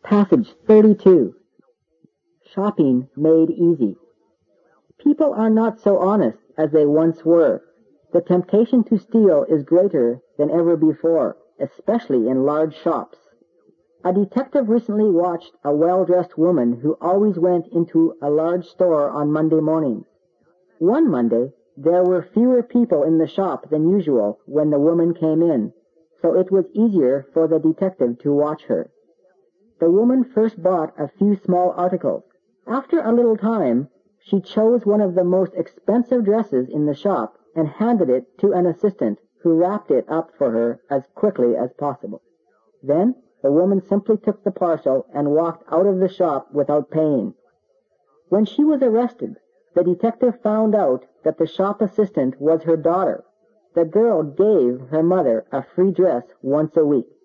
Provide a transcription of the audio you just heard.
Passage 32. Shopping made easy. People are not so honest as they once were. The temptation to steal is greater than ever before, especially in large shops. A detective recently watched a well-dressed woman who always went into a large store on Monday mornings. One Monday, there were fewer people in the shop than usual when the woman came in, so it was easier for the detective to watch her. The woman first bought a few small articles. After a little time, she chose one of the most expensive dresses in the shop and handed it to an assistant who wrapped it up for her as quickly as possible. Then the woman simply took the parcel and walked out of the shop without paying. When she was arrested, the detective found out that the shop assistant was her daughter. The girl gave her mother a free dress once a week.